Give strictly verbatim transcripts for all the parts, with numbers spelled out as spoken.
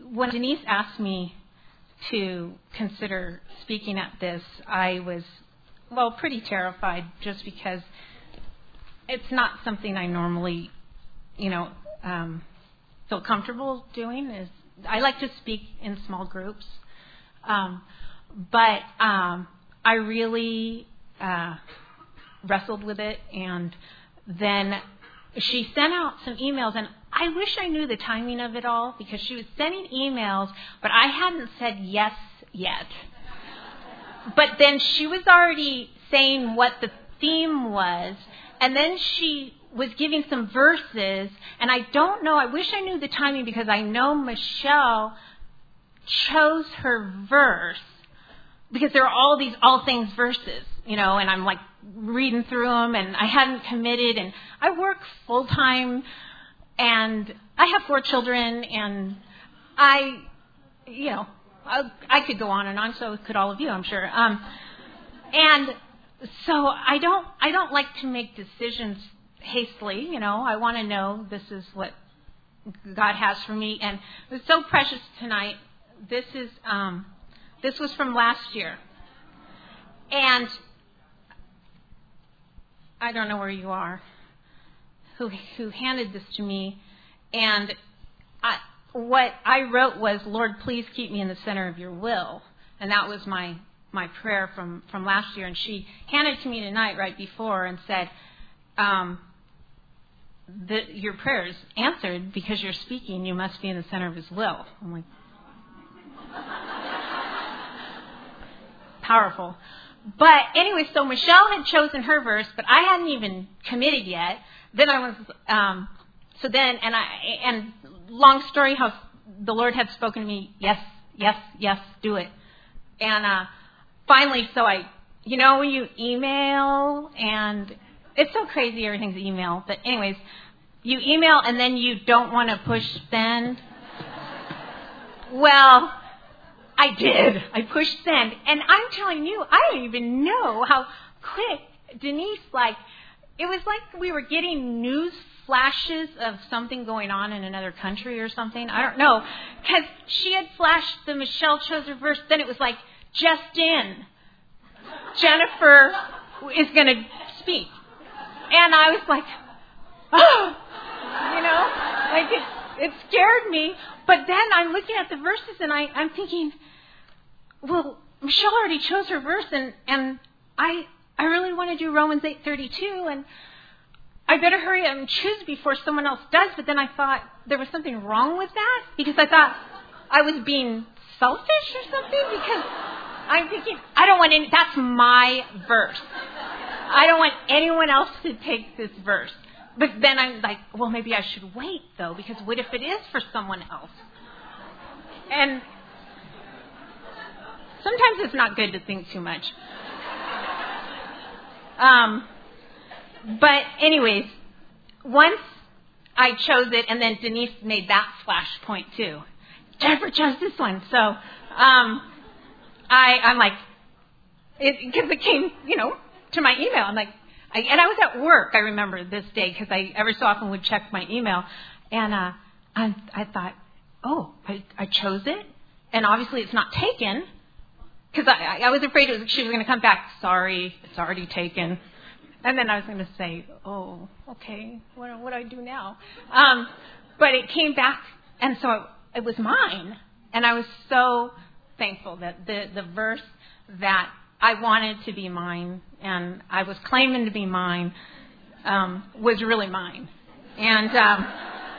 when Denise asked me to consider speaking at this, I was, well, pretty terrified just because it's not something I normally, you know, um, feel comfortable doing. Is I like to speak in small groups, um, but um, I really uh, wrestled with it, and then she sent out some emails, and I wish I knew the timing of it all, because she was sending emails, but I hadn't said yes yet. But then she was already saying what the theme was, and then she was giving some verses, and I don't know, I wish I knew the timing, because I know Michelle chose her verse, because there are all these all things verses, you know, and I'm like reading through them, and I hadn't committed, and I work full time, and I have four children, and I, you know, I, I could go on and on, so could all of you, I'm sure. Um, and so I don't, I don't like to make decisions hastily, you know. I want to know this is what God has for me, and it was so precious tonight. This is, um, this was from last year, and I don't know where you are, who who handed this to me, and I, what I wrote was, Lord, please keep me in the center of your will, and that was my, my prayer from, from last year, and she handed it to me tonight right before and said, um, the, your prayer is answered because you're speaking, you must be in the center of his will. I'm like, powerful. But anyway, so Michelle had chosen her verse, but I hadn't even committed yet. Then I was, um, so then, and I, and long story how the Lord had spoken to me, yes, yes, yes, do it. And uh, finally, so I, you know, when you email, and it's so crazy, everything's email. But anyways, you email and then you don't want to push send. Well, I did. I pushed send. And I'm telling you, I don't even know how quick Denise, like, it was like we were getting news flashes of something going on in another country or something. I don't know. Because she had flashed the Michelle chose her verse. Then it was like, just in. Jennifer is going to speak. And I was like, oh, you know, like it, it scared me. But then I'm looking at the verses and I, I'm thinking, well, Michelle already chose her verse, and, and I I really want to do Romans eight thirty-two, and I better hurry up and choose before someone else does. But then I thought there was something wrong with that, because I thought I was being selfish or something, because I'm thinking, I don't want any, that's my verse. I don't want anyone else to take this verse. But then I'm like, well, maybe I should wait, though, because what if it is for someone else? And sometimes it's not good to think too much. Um, but anyways, once I chose it, and then Denise made that flash point too. Jennifer chose this one. So um, I, I'm like, because it, it came, you know, to my email. I'm like, I, and I was at work, I remember this day, because I ever so often would check my email. And uh, I, I thought, oh, I, I chose it, and obviously it's not taken. Because I, I was afraid it was, she was going to come back, sorry, it's already taken. And then I was going to say, oh, okay, what, what do I do now? Um, but it came back, and so it, it was mine. And I was so thankful that the, the verse that I wanted to be mine, and I was claiming to be mine, um, was really mine. And um,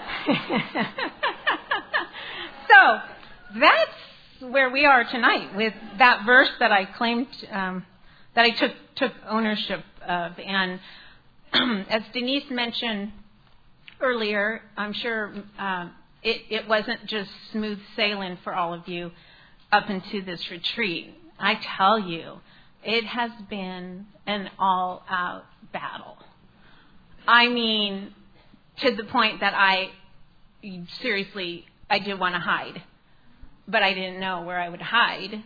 so that's where we are tonight with that verse that I claimed, um, that I took took ownership of. And as Denise mentioned earlier, I'm sure uh, it, it wasn't just smooth sailing for all of you up into this retreat. I tell you, it has been an all-out battle. I mean, to the point that I, seriously, I did want to hide. But I didn't know where I would hide.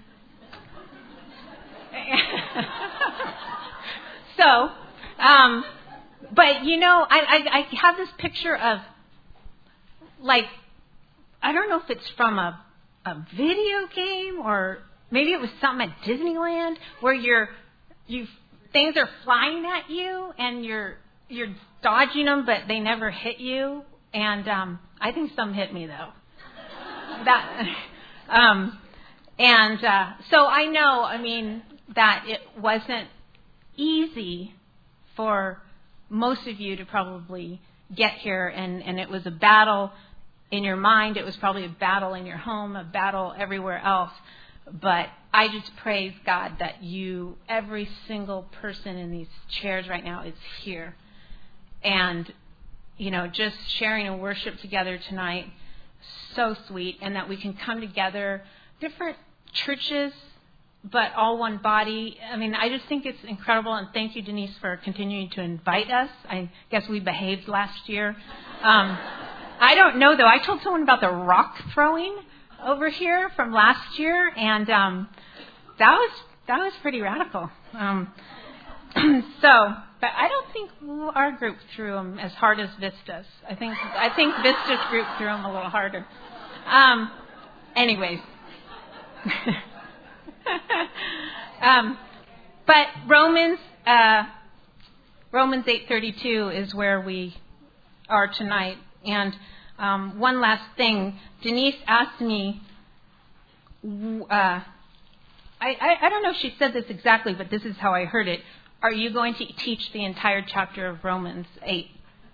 so, um, but you know, I, I, I have this picture of, like, I don't know if it's from a a video game, or maybe it was something at Disneyland where you're you things are flying at you and you're you're dodging them, but they never hit you. And um, I think some hit me though. that um, and uh, so I know. I mean that it wasn't easy for most of you to probably get here, and, and it was a battle in your mind. It was probably a battle in your home, a battle everywhere else. But I just praise God that you, every single person in these chairs right now is here. And, you know, just sharing and worship together tonight, so sweet. And that we can come together, different churches, but all one body. I mean, I just think it's incredible. And thank you, Denise, for continuing to invite us. I guess we behaved last year. Um, I don't know, though. I told someone about the rock throwing over here from last year, and um, that was that was pretty radical. Um, so, but I don't think our group threw them as hard as Vista's. I think I think Vista's group threw them a little harder. Um, anyways. um, but Romans uh, Romans eight thirty-two is where we are tonight. And um, one last thing, Denise asked me. Uh, I, I I don't know if she said this exactly, but this is how I heard it. Are you going to teach the entire chapter of Romans eight?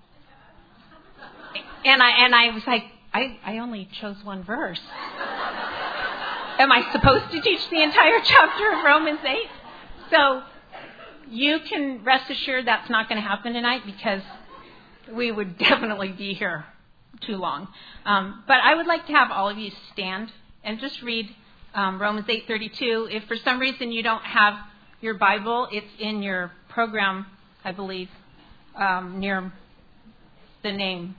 And I and I was like, I, I only chose one verse. Am I supposed to teach the entire chapter of Romans eight? So you can rest assured that's not going to happen tonight, because we would definitely be here too long. Um, but I would like to have all of you stand and just read um, Romans eight thirty-two. If for some reason you don't have your Bible, it's in your program, I believe, um, near the name.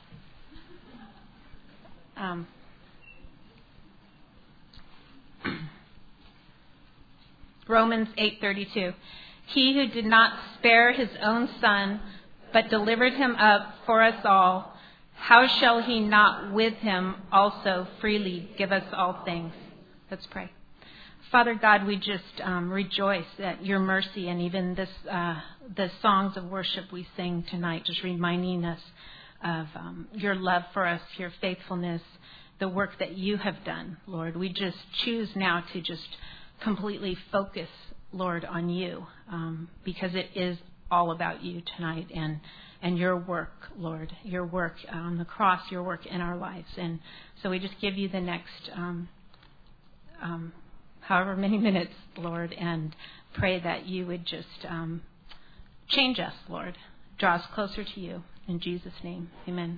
Um, Romans eight thirty-two. He who did not spare his own son, but delivered him up for us all, how shall he not with him also freely give us all things? Let's pray. Father God, we just um, rejoice at your mercy, and even this uh, the songs of worship we sing tonight, just reminding us of um, your love for us, your faithfulness, the work that you have done, Lord. We just choose now to just completely focus, Lord, on you, um, because it is all about you tonight, and and your work, Lord, your work on the cross, your work in our lives. And so we just give you the next um, um, however many minutes, Lord, and pray that you would just um, change us, Lord, draw us closer to you. In Jesus' name, amen.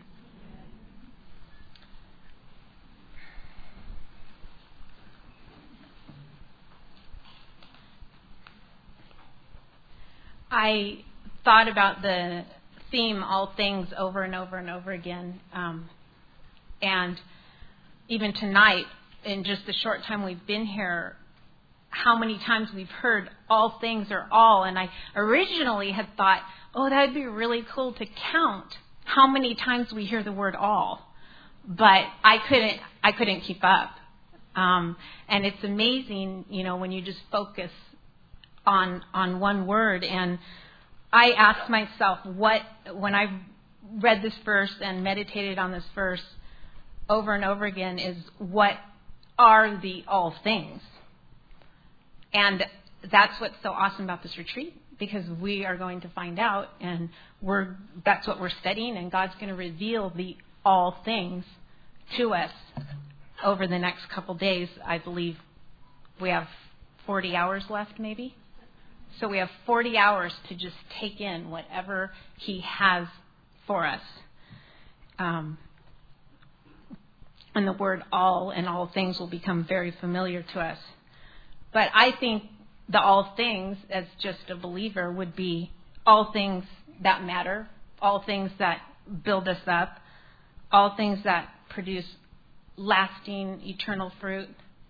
I thought about the theme, all things, over and over and over again. Um, and even tonight, in just the short time we've been here, how many times we've heard all things or all. And I originally had thought, oh, that would be really cool to count how many times we hear the word all. But I couldn't, I couldn't keep up. Um, and it's amazing, you know, when you just focus on on one word. And I asked myself, what, when I read this verse and meditated on this verse over and over again, is what are the all things? And that's what's so awesome about this retreat, because we are going to find out, and we're that's what we're studying, and God's going to reveal the all things to us over the next couple days. I believe we have forty hours left, maybe. So we have forty hours to just take in whatever he has for us. Um, and the word all and all things will become very familiar to us. But I think the all things, as just a believer, would be all things that matter, all things that build us up, all things that produce lasting, eternal fruit,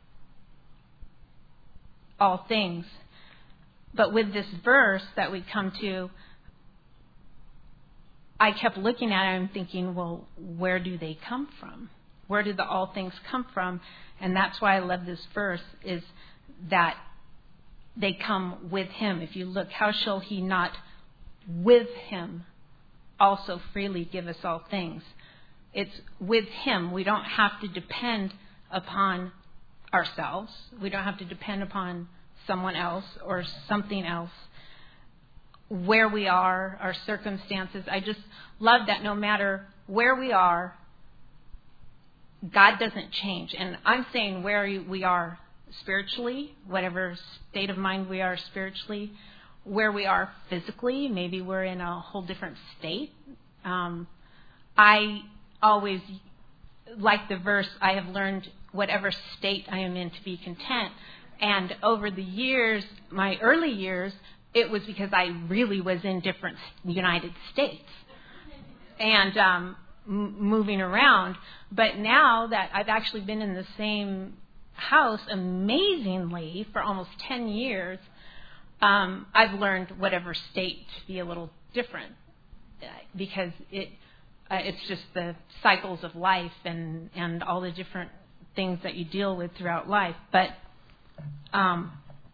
all things. But with this verse that we come to, I kept looking at it and thinking, well, where do they come from? Where did the all things come from? And that's why I love this verse, is that they come with him. If you look, how shall he not with him also freely give us all things? It's with him. We don't have to depend upon ourselves. We don't have to depend upon someone else or something else. Where we are, our circumstances. I just love that no matter where we are, God doesn't change. And I'm saying where we are spiritually, whatever state of mind we are spiritually, where we are physically, maybe we're in a whole different state. Um, I always like the verse, I have learned whatever state I am in to be content. And over the years, my early years, it was because I really was in different United States and um, m- moving around. But now that I've actually been in the same house amazingly for almost ten years, um, I've learned whatever state to be a little different uh, because it uh, it's just the cycles of life and, and all the different things that you deal with throughout life. But um,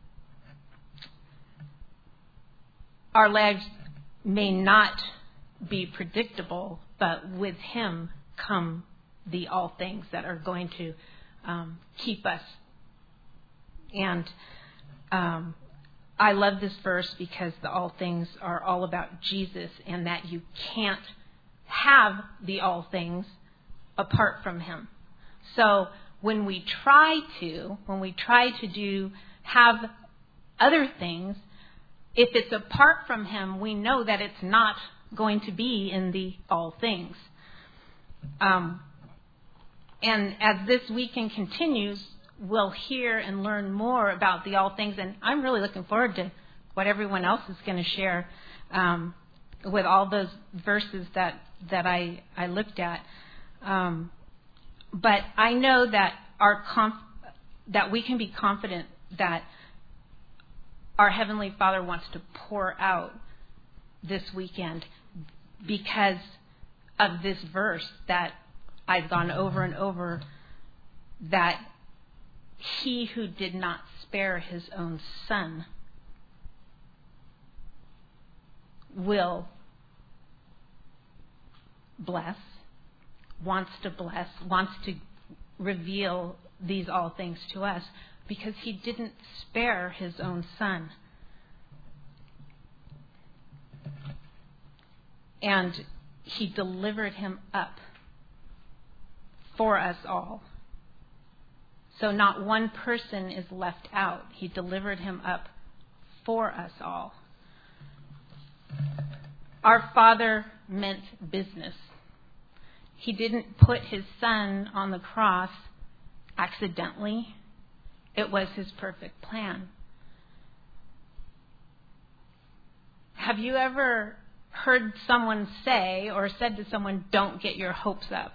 our lives may not be predictable, but with him come the all things that are going to um, keep us. And um, I love this verse because the all things are all about Jesus, and that you can't have the all things apart from him. So when we try to, when we try to do, have other things, if it's apart from him, we know that it's not going to be in the all things. Um, and as this weekend continues, we'll hear and learn more about the all things. And I'm really looking forward to what everyone else is going to share um, with all those verses that, that I, I looked at. Um, but I know that our conf- that we can be confident that our Heavenly Father wants to pour out this weekend because of this verse that I've gone over and over, that he who did not spare his own son will bless, wants to bless, wants to reveal these all things to us because he didn't spare his own son. And he delivered him up for us all. So not one person is left out. He delivered him up for us all. Our Father meant business. He didn't put his son on the cross accidentally. It was his perfect plan. Have you ever heard someone say or said to someone, don't get your hopes up?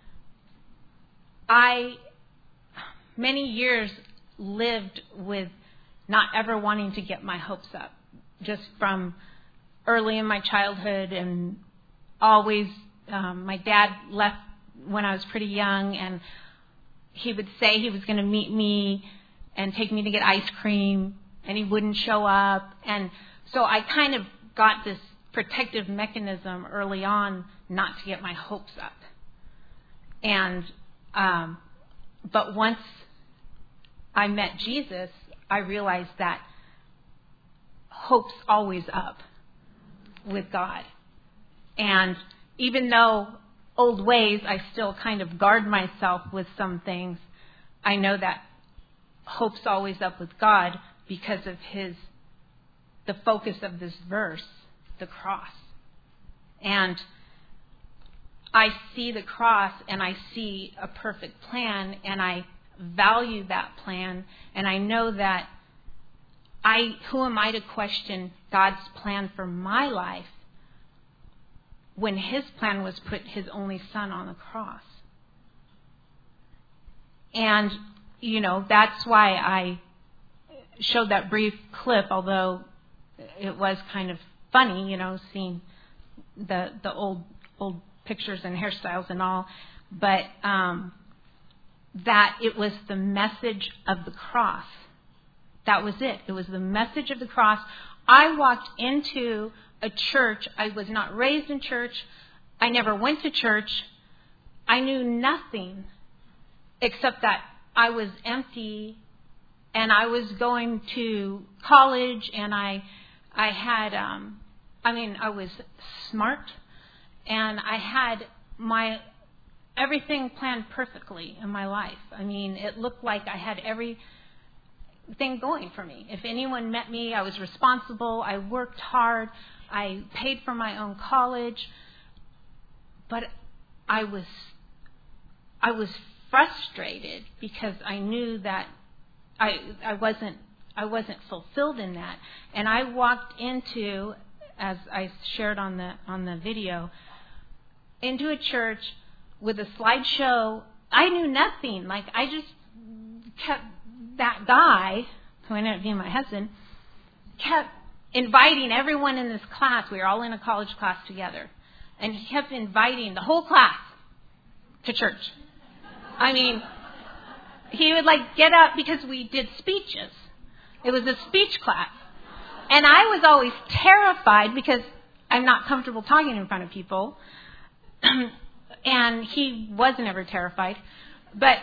I, many years, lived with not ever wanting to get my hopes up, just from early in my childhood, and always, um, my dad left when I was pretty young, and he would say he was going to meet me and take me to get ice cream, and he wouldn't show up. And so I kind of got this protective mechanism early on not to get my hopes up. And um, but once I met Jesus, I realized that hope's always up with God. And even though old ways, I still kind of guard myself with some things, I know that hope's always up with God because of his, the focus of this verse, the cross. And I see the cross and I see a perfect plan, and I value that plan, and I know that I, who am I to question God's plan for my life when his plan was put his only son on the cross? And, you know, that's why I showed that brief clip, although it was kind of funny, you know, seeing the the old old pictures and hairstyles and all. but um, that it was the message of the cross. That was it. It was the message of the cross. I walked into a church. I was not raised in church. I never went to church. I knew nothing except that I was empty and I was going to college and I I had, um, I mean, I was smart and I had my everything planned perfectly in my life. I mean, it looked like I had everything going for me. If anyone met me, I was responsible. I worked hard. I paid for my own college. But I was I was frustrated because I knew that I I wasn't I wasn't fulfilled in that. And I walked into, as I shared on the on the video, into a church with a slideshow. I knew nothing. Like, I just kept, that guy, who ended up being my husband, kept inviting everyone in this class. We were all in a college class together. And he kept inviting the whole class to church. I mean, he would like get up because we did speeches. It was a speech class. And I was always terrified because I'm not comfortable talking in front of people. And he wasn't ever terrified. But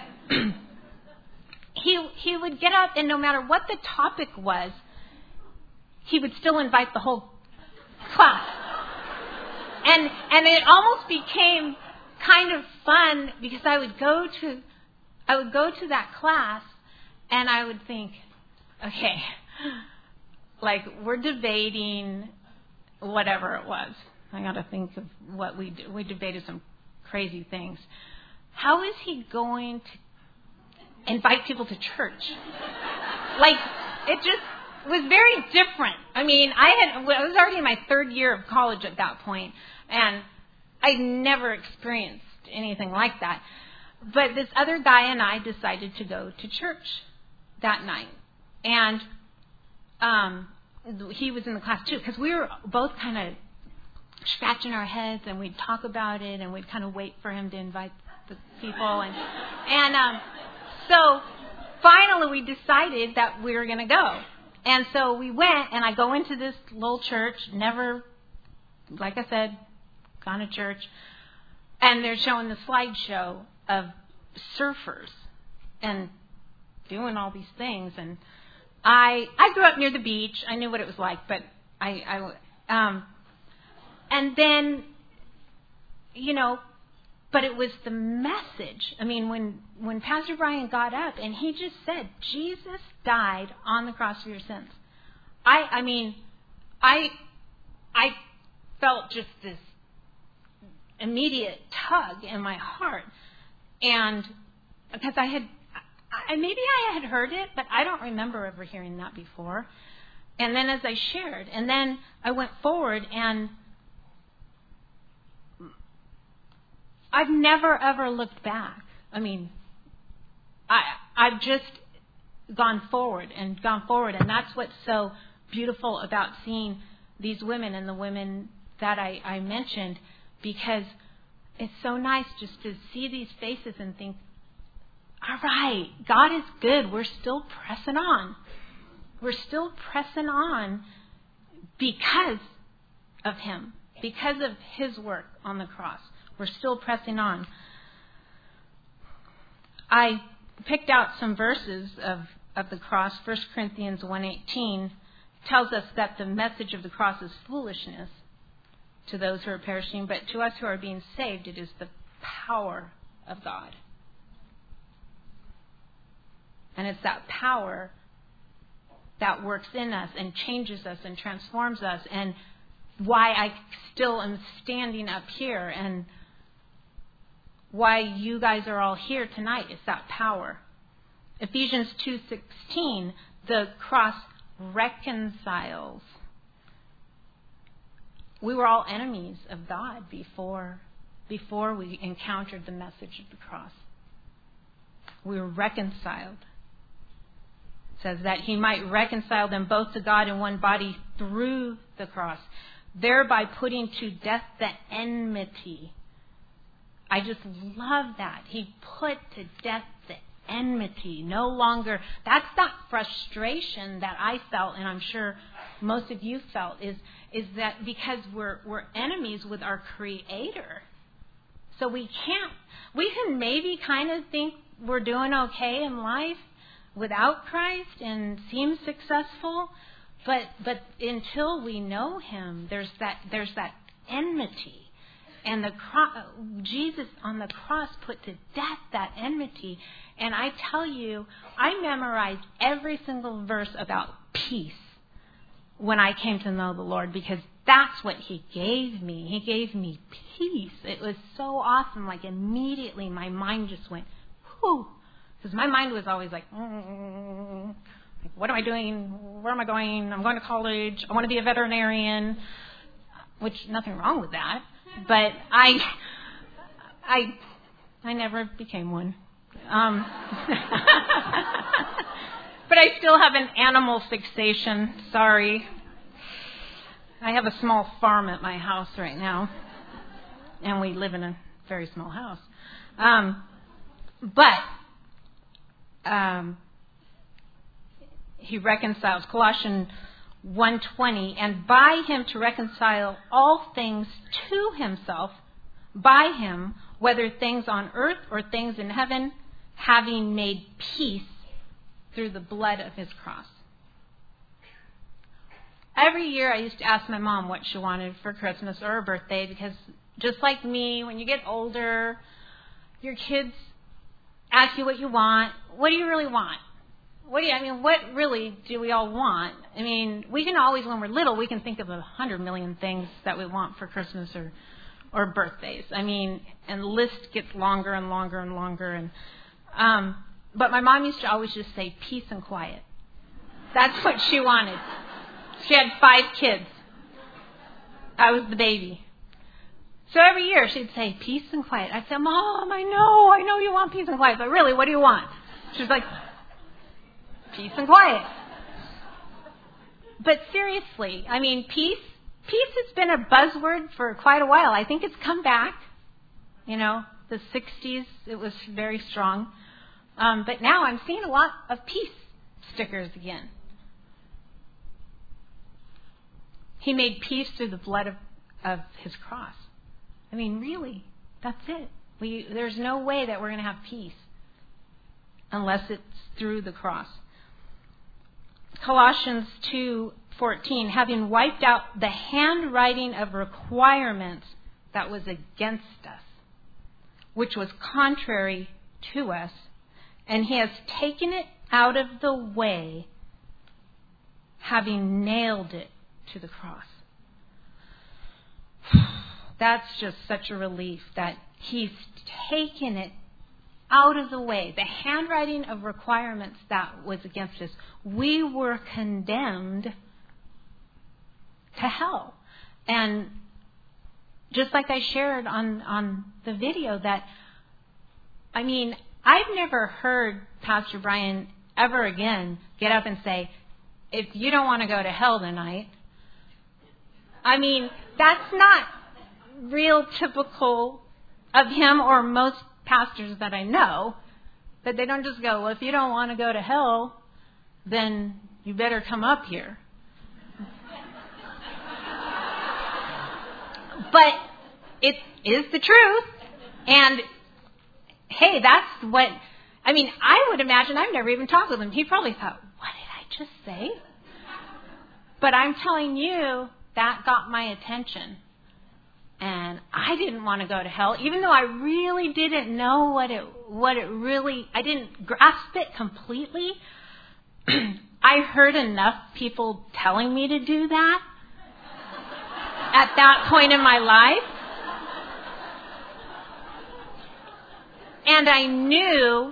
he he would get up, and no matter what the topic was, he would still invite the whole class. And and it almost became kind of fun because I would go to I would go to that class and I would think, okay, like, we're debating whatever it was. I got to think of what we we debated some crazy things. How is he going to invite people to church? Like, it just was very different. I mean, I had I was already in my third year of college at that point, and I never experienced anything like that. But this other guy and I decided to go to church that night, and um, he was in the class too, because we were both kind of scratching our heads, and we'd talk about it, and we'd kind of wait for him to invite the people, and and um, so finally we decided that we were going to go. And so we went, and I go into this little church, never, like I said, gone to church, and they're showing the slideshow of surfers and doing all these things. And I I grew up near the beach. I knew what it was like, but I, I um, and then, you know, but it was the message. I mean, when, when Pastor Brian got up and he just said, Jesus died on the cross for your sins. I, I mean, I, I felt just this immediate tug in my heart. And because I had, I, maybe I had heard it, but I don't remember ever hearing that before. And then as I shared, and then I went forward, and I've never, ever looked back. I mean, I, I've just gone forward and gone forward. And that's what's so beautiful about seeing these women and the women that I, I mentioned, because it's so nice just to see these faces and think, all right, God is good. We're still pressing on. We're still pressing on because of Him, because of His work on the cross. We're still pressing on. I picked out some verses of, of the cross. First Corinthians one eighteen tells us that the message of the cross is foolishness to those who are perishing, but to us who are being saved, it is the power of God. And it's that power that works in us and changes us and transforms us, and why I still am standing up here, and why you guys are all here tonight is that power. Ephesians two sixteen, the cross reconciles. We were all enemies of God before, before we encountered the message of the cross. We were reconciled. It says that He might reconcile them both to God in one body through the cross, thereby putting to death the enmity. I just love that. He put to death the enmity. No longer, that's that frustration that I felt, and I'm sure most of you felt, is is that because we're we're enemies with our Creator. So we can't, we can maybe kind of think we're doing okay in life without Christ and seem successful, but but until we know Him, there's that there's that enmity. And the cro- Jesus on the cross put to death that enmity. And I tell you, I memorized every single verse about peace when I came to know the Lord, because that's what He gave me. He gave me peace. It was so awesome. Like immediately my mind just went, whew. Because my mind was always like, mm, like, what am I doing? Where am I going? I'm going to college. I want to be a veterinarian, which nothing wrong with that. But I, I, I never became one. Um, but I still have an animal fixation. Sorry. I have a small farm at my house right now, and we live in a very small house. Um, but um, He reconciles, Colossians one twenty, and by Him to reconcile all things to Himself, by Him, whether things on earth or things in heaven, having made peace through the blood of His cross. Every year I used to ask my mom what she wanted for Christmas or her birthday, because just like me, when you get older, your kids ask you what you want. What do you really want? What do you, I mean, what really do we all want? I mean, we can always, when we're little, we can think of a hundred million things that we want for Christmas or, or birthdays. I mean, and the list gets longer and longer and longer. And um, but my mom used to always just say peace and quiet. That's what she wanted. She had five kids. I was the baby. So every year she'd say peace and quiet. I'd say, Mom, I know, I know you want peace and quiet, but really, what do you want? She's like, peace and quiet. But seriously, I mean, peace, peace has been a buzzword for quite a while. I think it's come back. You know, the sixties, it was very strong. Um, but now I'm seeing a lot of peace stickers again. He made peace through the blood of, of His cross. I mean, really, that's it. We, there's no way that we're going to have peace unless it's through the cross. Colossians two fourteen, having wiped out the handwriting of requirements that was against us, which was contrary to us, and He has taken it out of the way, having nailed it to the cross. That's just such a relief that He's taken it out of the way. The handwriting of requirements that was against us. We were condemned to hell. And just like I shared on, on the video, that, I mean, I've never heard Pastor Brian ever again get up and say, if you don't want to go to hell tonight. I mean, that's not real typical of him or most pastors that I know, that they don't just go, well, if you don't want to go to hell, then you better come up here. But it is the truth. And hey, that's what, I mean, I would imagine, I've never even talked with him. He probably thought, what did I just say? But I'm telling you, that got my attention. And I didn't want to go to hell, even though I really didn't know what it what it really, I didn't grasp it completely. I heard enough people telling me to do that at that point in my life. And I knew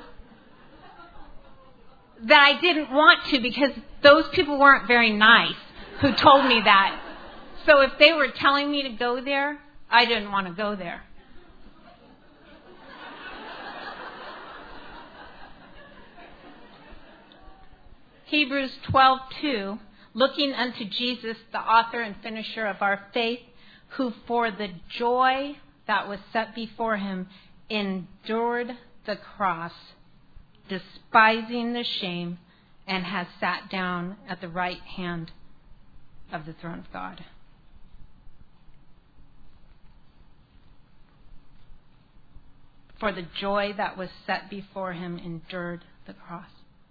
that I didn't want to, because those people weren't very nice who told me that. So if they were telling me to go there, I didn't want to go there. Hebrews twelve two, looking unto Jesus, the author and finisher of our faith, who for the joy that was set before Him endured the cross, despising the shame, and has sat down at the right hand of the throne of God. For the joy that was set before him endured the cross.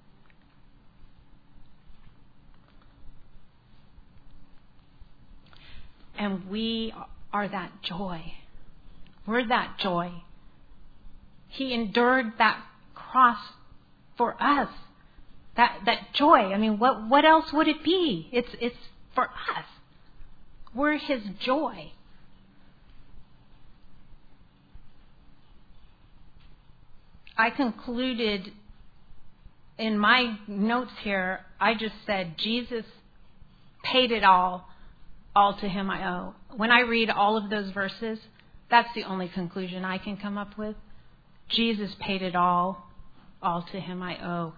And we are that joy. We're that joy. He endured that cross for us. That that joy. I mean, what what else would it be? It's it's for us. We're his joy. I concluded in my notes here, I just said, Jesus paid it all. All to him I owe. When I read all of those verses, that's the only conclusion I can come up with. Jesus paid it all. All to him I owe.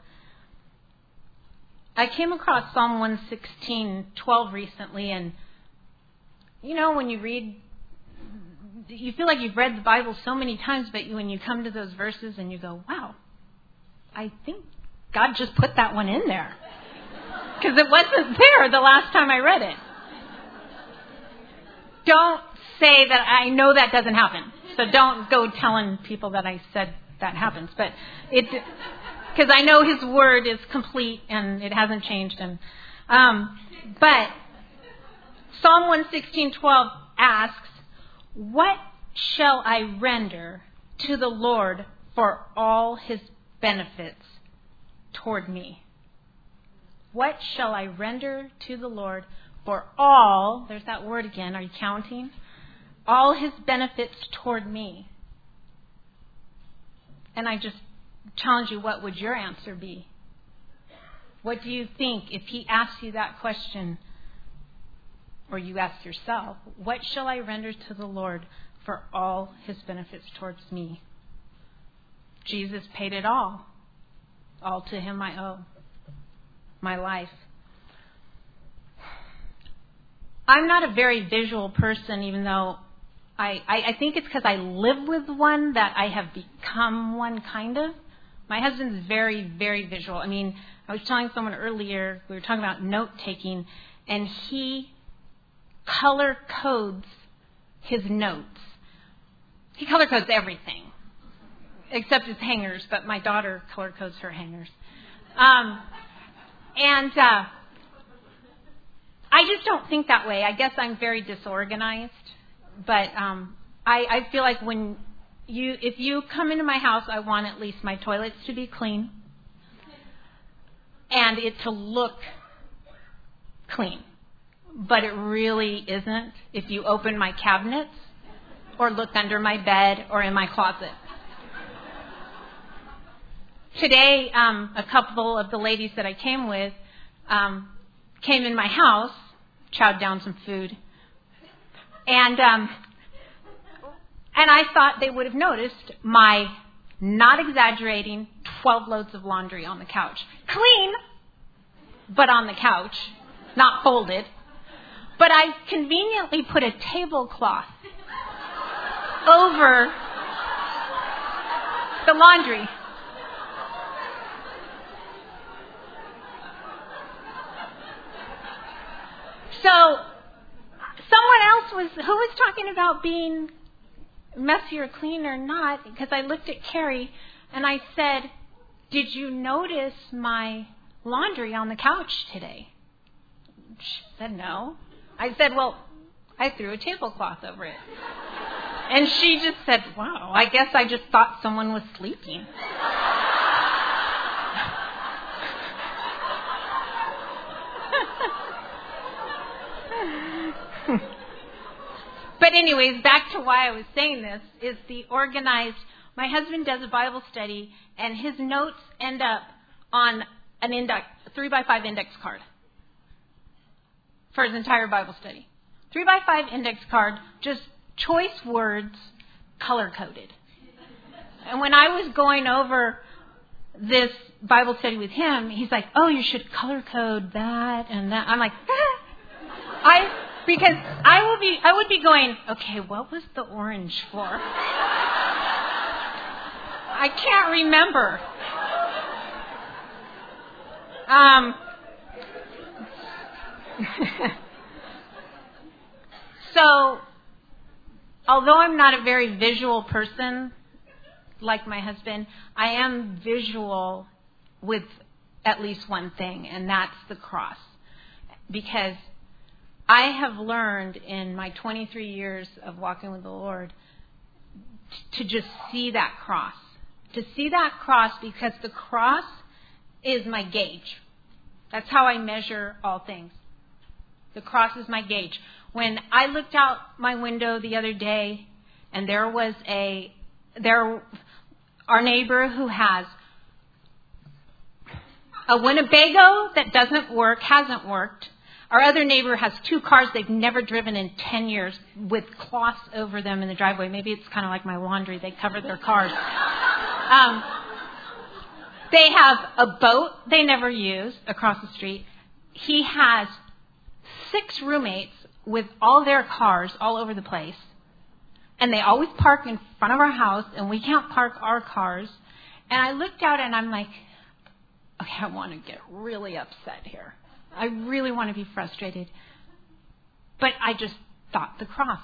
I came across Psalm one sixteen, twelve recently, and you know, when you read, you feel like you've read the Bible so many times, but when you come to those verses and you go, wow, I think God just put that one in there. Because it wasn't there the last time I read it. Don't say that I know that doesn't happen. So don't go telling people that I said that happens. But it, because I know his word is complete and it hasn't changed. And um, but Psalm one sixteen twelve asks, "What shall I render to the Lord for all his benefits toward me?" What shall I render to the Lord for all, there's that word again, are you counting? All his benefits toward me. And I just challenge you, what would your answer be? What do you think if he asks you that question, or you ask yourself, what shall I render to the Lord for all his benefits towards me? Jesus paid it all. All to him I owe. My life. I'm not a very visual person, even though I, I, I think it's because I live with one that I have become one kind of. My husband's very, very visual. I mean, I was telling someone earlier, we were talking about note-taking, and he color codes his notes. He color codes everything, except his hangers, but my daughter color codes her hangers. Um, and... Uh, I just don't think that way. I guess I'm very disorganized, but um, I, I feel like when you, if you come into my house, I want at least my toilets to be clean and it to look clean. But it really isn't if you open my cabinets or look under my bed or in my closet. Today, um, a couple of the ladies that I came with um, came in my house, chowed down some food, and um, and I thought they would have noticed my, not exaggerating, twelve loads of laundry on the couch. Clean, but on the couch, not folded. But I conveniently put a tablecloth over the laundry. So someone else was, who was talking about being messy or clean or not, because I looked at Carrie and I said, did you notice my laundry on the couch today? She said, no. I said, well, I threw a tablecloth over it. And she just said, wow, I guess I just thought someone was sleeping. But anyways, back to why I was saying this, is the organized, my husband does a Bible study, and his notes end up on an index, three by five index card for his entire Bible study. Three by five index card, just choice words, color-coded. And when I was going over this Bible study with him, he's like, oh, you should color code that and that. I'm like, ah. I... Because I would be, I would be going, okay, what was the orange for? I can't remember. Um, so, although I'm not a very visual person like my husband, I am visual with at least one thing, and that's the cross. Because I have learned in my twenty-three years of walking with the Lord to just see that cross. To see that cross, because the cross is my gauge. That's how I measure all things. The cross is my gauge. When I looked out my window the other day, and there was a, there, our neighbor who has a Winnebago that doesn't work, hasn't worked. Our other neighbor has two cars they've never driven in ten years with cloths over them in the driveway. Maybe it's kind of like my laundry. They cover their cars. Um, they have a boat they never use across the street. He has six roommates with all their cars all over the place. And they always park in front of our house, and we can't park our cars. And I looked out, and I'm like, okay, I want to get really upset here. I really want to be frustrated. But I just thought the cross.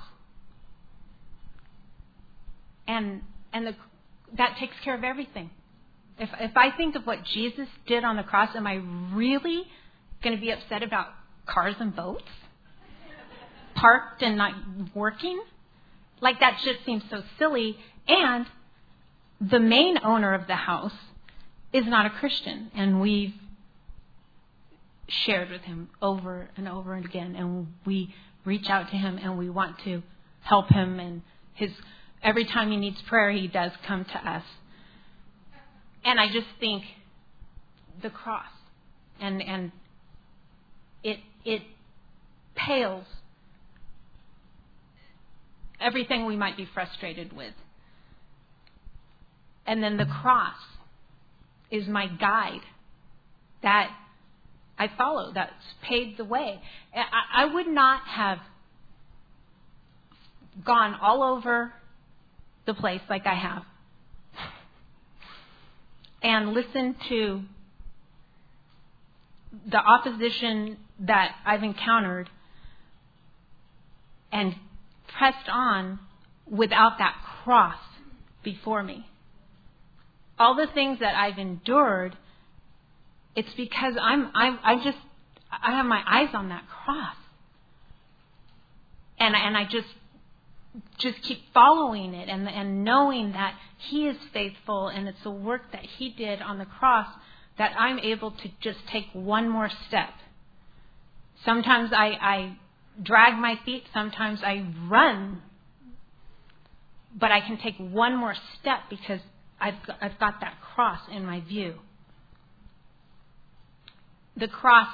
And and the, that takes care of everything. If if I think of what Jesus did on the cross, am I really going to be upset about cars and boats? Parked and not working? Like, that just seems so silly. And the main owner of the house is not a Christian. And we've shared with him over and over and again. And we reach out to him and we want to help him. And his every time he needs prayer, he does come to us. And I just think the cross. And and it it pales everything we might be frustrated with. And then the cross is my guide that I follow, that's paved the way. I, I would not have gone all over the place like I have and listened to the opposition that I've encountered and pressed on without that cross before me. All the things that I've endured, it's because I'm I'm I just I have my eyes on that cross. And and I just just keep following it and and knowing that He is faithful and it's the work that He did on the cross that I'm able to just take one more step. Sometimes I, I drag my feet, sometimes I run, but I can take one more step because I've got, I've got that cross in my view. The cross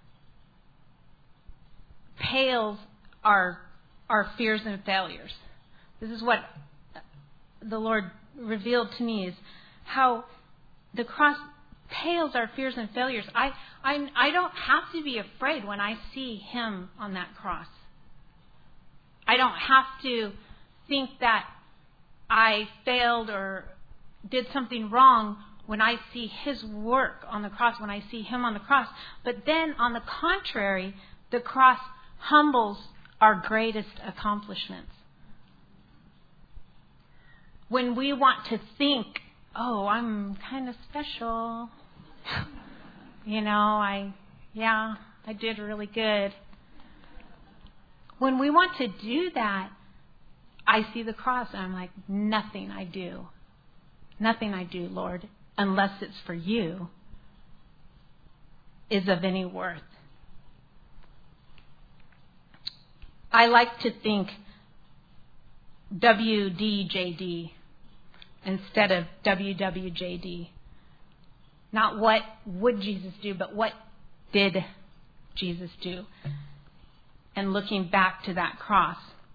pales our our fears and failures. This is what the Lord revealed to me, is how the cross pales our fears and failures. I, I, I don't have to be afraid when I see Him on that cross. I don't have to think that I failed or did something wrong when I see His work on the cross, when I see Him on the cross. But then, on the contrary, the cross humbles our greatest accomplishments. When we want to think, oh, I'm kind of special. You know, I, yeah, I did really good. When we want to do that, I see the cross and I'm like, nothing I do, nothing I do, Lord, unless it's for you, is of any worth. I like to think W D J D instead of W W J D. Not what would Jesus do, but what did Jesus do? And looking back to that cross.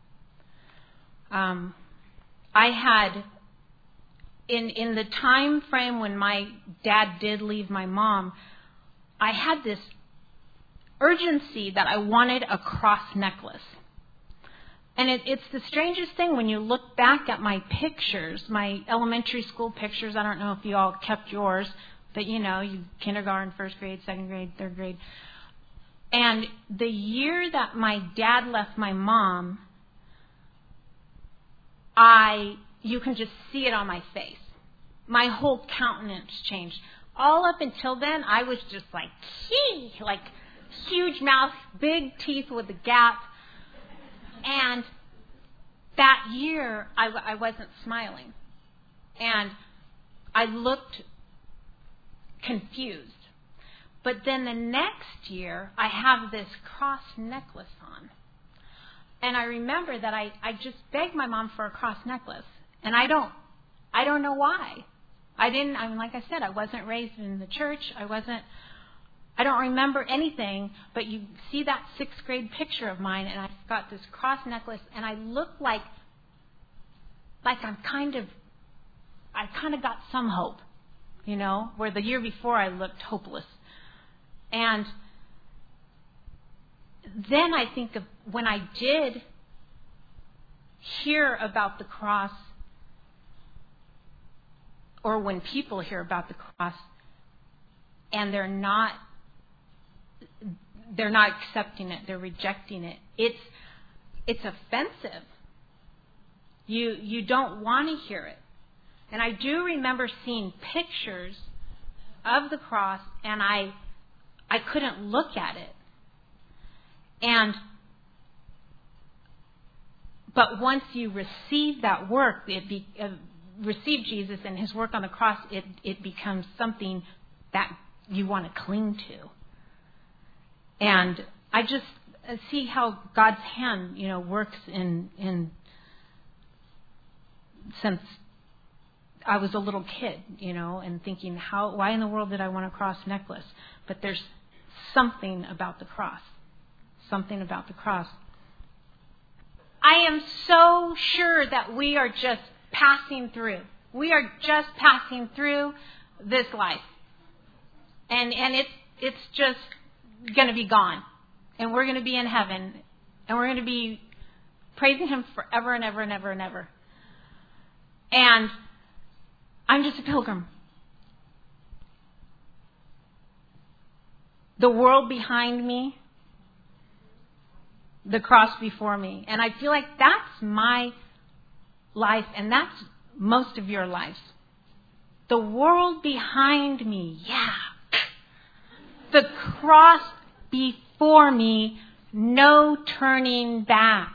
Um, I had, in in the time frame when my dad did leave my mom, I had this urgency that I wanted a cross necklace. And it, it's the strangest thing when you look back at my pictures, my elementary school pictures. I don't know if you all kept yours, but you know, you kindergarten, first grade, second grade, third grade. And the year that my dad left my mom, I, you can just see it on my face. My whole countenance changed. All up until then, I was just like, gee, like huge mouth, big teeth with a gap. And that year, I, I wasn't smiling. And I looked confused. But then the next year, I have this cross necklace on. And I remember that I, I just begged my mom for a cross necklace. And I don't, I don't know why. I didn't, I mean, like I said, I wasn't raised in the church. I wasn't, I don't remember anything, but you see that sixth grade picture of mine, and I've got this cross necklace, and I look like, like I'm kind of, I kind of got some hope, you know, where the year before I looked hopeless. And then I think of when I did hear about the cross, or when people hear about the cross, and they're not, they're not accepting it, they're rejecting it. It's, it's offensive. You, you don't want to hear it. And I do remember seeing pictures of the cross, and I, I couldn't look at it. And, but once you receive that work, it be, uh, receive Jesus and his work on the cross, it, it becomes something that you want to cling to. And I just see how God's hand, you know, works in, in, since I was a little kid, you know, and thinking, how, why in the world did I want a cross necklace? But there's something about the cross. Something about the cross. I am so sure that we are just passing through. We are just passing through this life. And and it's it's just going to be gone. And we're going to be in heaven. And we're going to be praising him forever and ever and ever and ever. And I'm just a pilgrim. The world behind me, the cross before me. And I feel like that's my life, and that's most of your lives. The world behind me, yeah. The cross before me, no turning back.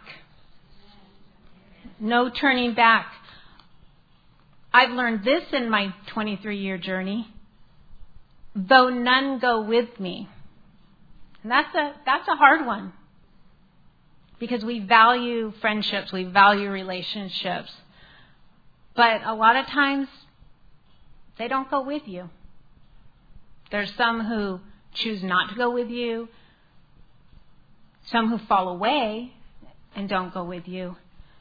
No turning back. I've learned this in my twenty-three year journey. Though none go with me. And that's a that's a hard one. Because we value friendships, we value relationships. But a lot of times, they don't go with you. There's some who choose not to go with you. Some who fall away and don't go with you.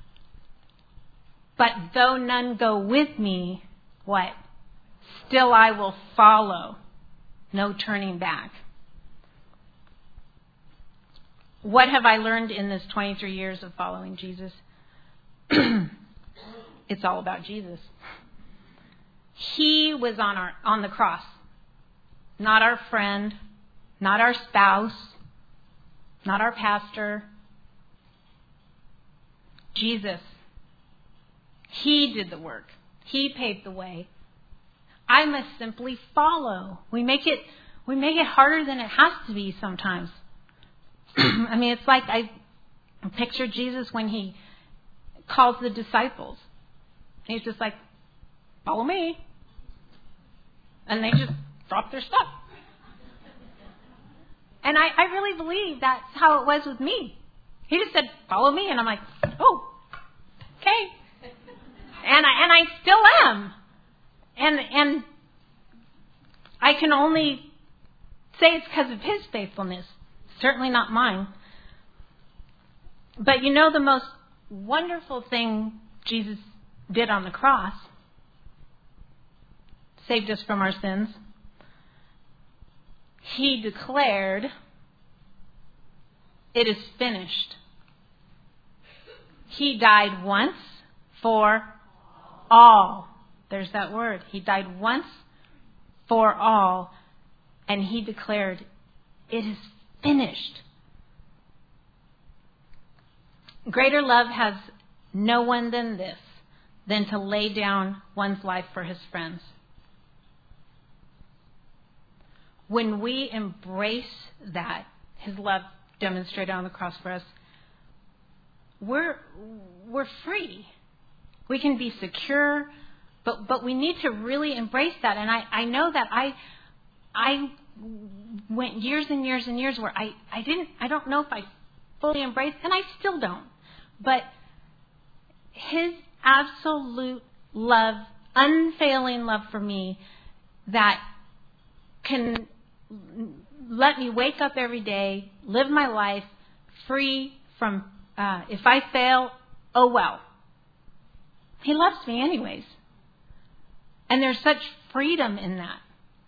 But though none go with me, what? Still I will follow. No turning back. What have I learned in this twenty-three years of following Jesus? It's all about Jesus. He was on our on the cross. Not our friend, not our spouse, not our pastor. Jesus. He did the work. He paved the way. I must simply follow. We make it we make it harder than it has to be sometimes. I mean, it's like I picture Jesus when he calls the disciples. He's just like, follow me. And they just drop their stuff. And I, I really believe that's how it was with me. He just said, follow me. And I'm like, oh, okay. And I, and I still am. And, and I can only say it's because of his faithfulness. Certainly not mine. But you know the most wonderful thing Jesus did on the cross? Saved us from our sins. He declared, it is finished. He died once for all. There's that word. He died once for all. And he declared, it is finished. Greater love has no one than this, than to lay down one's life for his friends. When we embrace that, his love demonstrated on the cross for us, we're we're free. We can be secure, but but we need to really embrace that. And I, I know that I I went years and years and years where I, I didn't I don't know if I fully embraced, and I still don't. But his absolute love, unfailing love for me, that can let me wake up every day, live my life free from, uh, if I fail, oh well. He loves me anyways. And there's such freedom in that.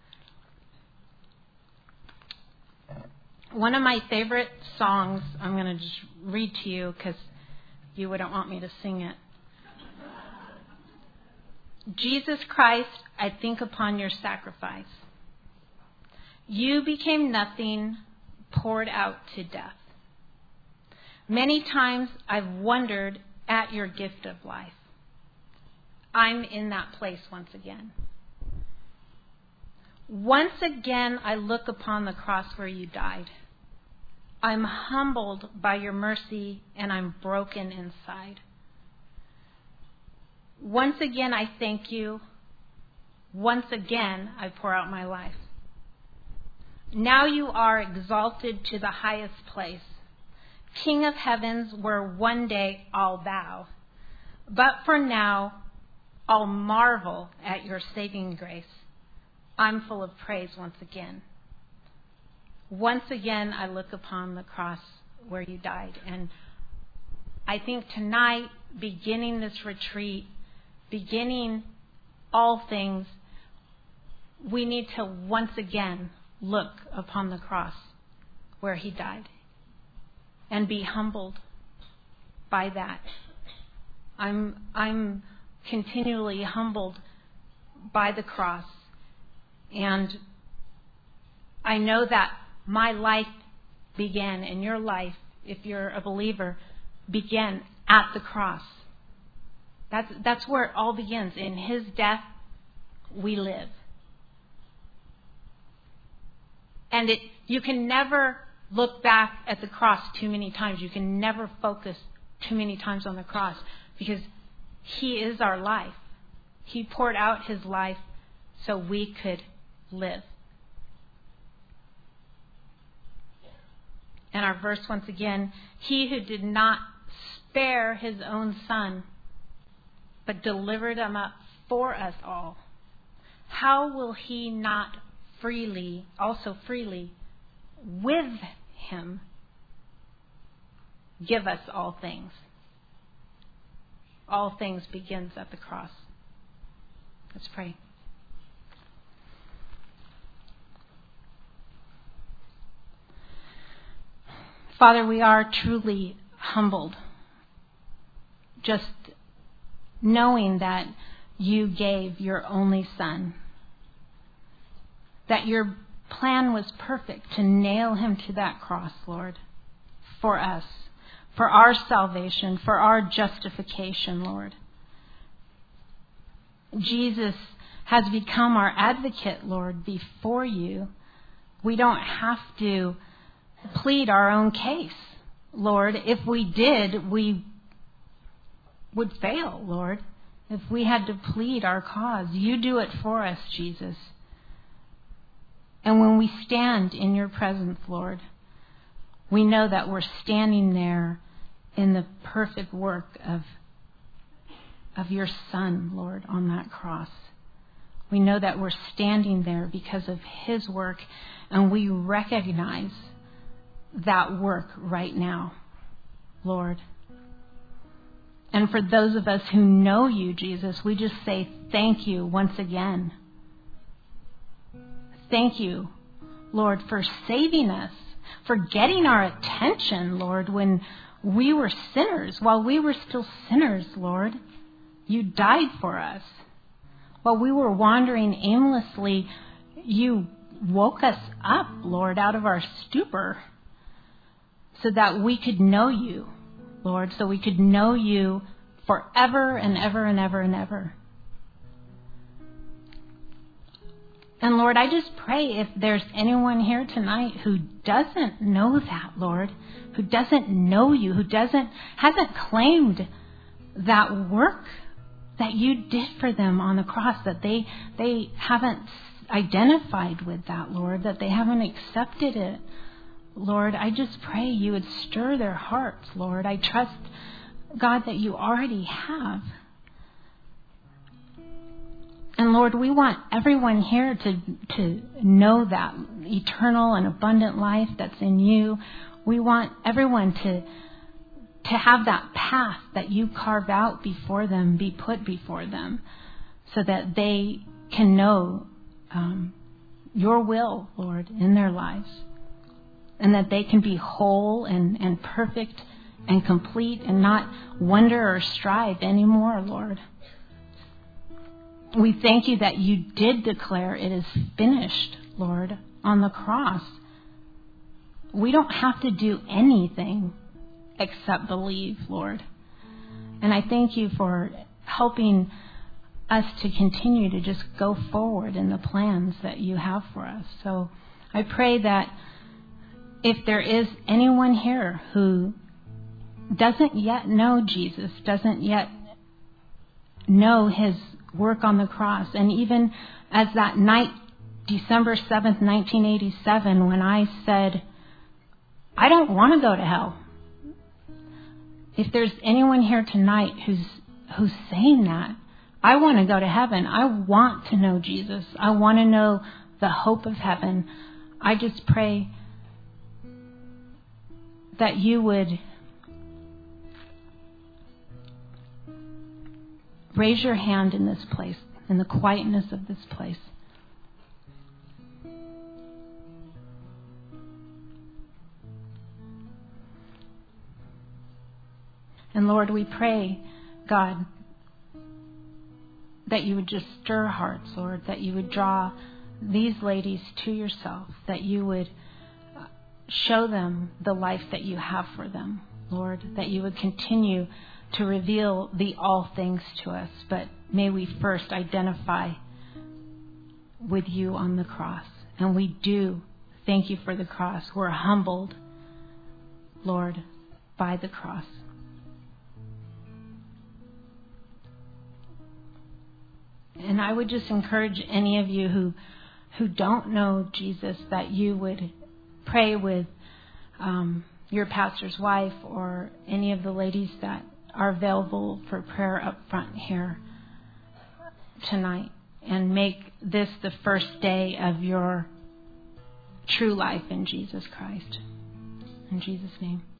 One of my favorite songs, I'm going to just read to you because you wouldn't want me to sing it. Jesus Christ, I think upon your sacrifice. You became nothing, poured out to death. Many times I've wondered at your gift of life. I'm in that place once again. Once again, I look upon the cross where you died. I'm humbled by your mercy, and I'm broken inside. Once again, I thank you. Once again, I pour out my life. Now you are exalted to the highest place, King of heavens, where one day I'll bow. But for now, I'll marvel at your saving grace. I'm full of praise once again. Once again, I look upon the cross where you died. And I think tonight, beginning this retreat, beginning all things, we need to once again look upon the cross where he died and be humbled by that. I'm, I'm continually humbled by the cross. And I know that my life began, and your life, if you're a believer, began at the cross. That's, that's where it all begins. In his death, we live. And it, you can never look back at the cross too many times. You can never focus too many times on the cross, because he is our life. He poured out his life so we could live. And our verse once again, he who did not spare his own son, but delivered him up for us all, how will he not freely, also freely, with him, give us all things? All things begins at the cross. Let's pray. Father, we are truly humbled, just knowing that you gave your only son, that your plan was perfect to nail him to that cross, Lord, for us, for our salvation, for our justification, Lord. Jesus has become our advocate, Lord, before you. We don't have to plead our own case, Lord. If we did, we would fail, Lord. If we had to plead our cause, you do it for us, Jesus. And when we stand in your presence, Lord, we know that we're standing there in the perfect work of, of your Son, Lord, on that cross. We know that we're standing there because of his work, and we recognize that work right now, Lord. And for those of us who know you, Jesus, we just say thank you once again. Thank you, Lord, for saving us, for getting our attention, Lord, when we were sinners. While we were still sinners, Lord, you died for us. While we were wandering aimlessly, you woke us up, Lord, out of our stupor so that we could know you, Lord, so we could know you forever and ever and ever and ever. And Lord, I just pray if there's anyone here tonight who doesn't know that, Lord, who doesn't know you, who doesn't, hasn't claimed that work that you did for them on the cross, that they, they haven't identified with that, Lord, that they haven't accepted it. Lord, I just pray you would stir their hearts, Lord. I trust, God, that you already have. And Lord, we want everyone here to, to know that eternal and abundant life that's in you. We want everyone to, to have that path that you carve out before them, be put before them, so that they can know um, your will, Lord, in their lives. And that they can be whole and, and perfect and complete and not wonder or strive anymore, Lord. We thank you that you did declare it is finished, Lord, on the cross. We don't have to do anything except believe, Lord. And I thank you for helping us to continue to just go forward in the plans that you have for us. So I pray that if there is anyone here who doesn't yet know Jesus, doesn't yet know his work on the cross, and even as that night, December seventh, nineteen eighty-seven, when I said, I don't want to go to hell. If there's anyone here tonight who's who's saying that, I want to go to heaven. I want to know Jesus. I want to know the hope of heaven. I just pray that you would raise your hand in this place, in the quietness of this place. And Lord, we pray, God, that you would just stir hearts, Lord, that you would draw these ladies to yourself, that you would show them the life that you have for them, Lord, that you would continue to reveal the all things to us. But may we first identify with you on the cross. And we do thank you for the cross. We're humbled, Lord, by the cross. And I would just encourage any of you who who don't know Jesus that you would pray with um, your pastor's wife or any of the ladies that are available for prayer up front here tonight, and make this the first day of your true life in Jesus Christ. In Jesus' name.